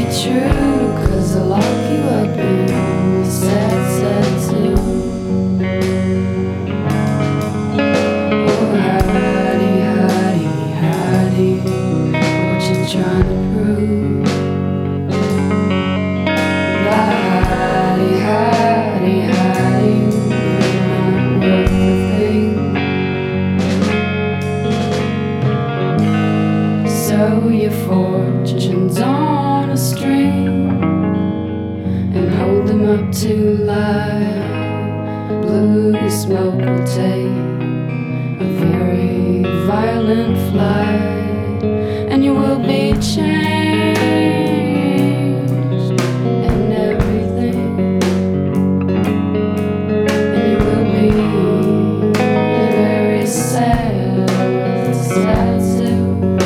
true, 'cause I lock you up in a sad, sad zoo. Oh, hidey, hidey, hidey, what you trying to prove? Hidey, hidey, hidey, you're not worth a thing. So your fortune's on a string, and hold them up to light. Blue smoke will take a very violent flight, and you will be changed and everything, and you will be very sad, sad too.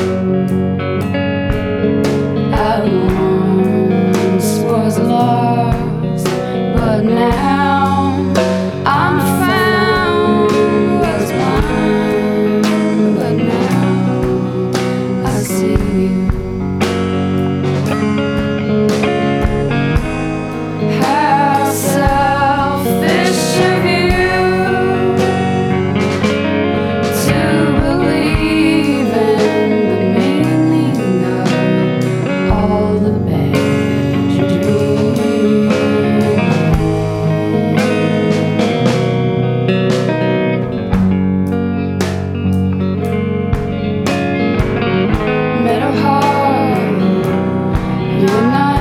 I once was lost, but now I'm found. Was blind, but now I see you. How selfish of you to believe in the meaning of all the bad you dream. Metal heart, you're not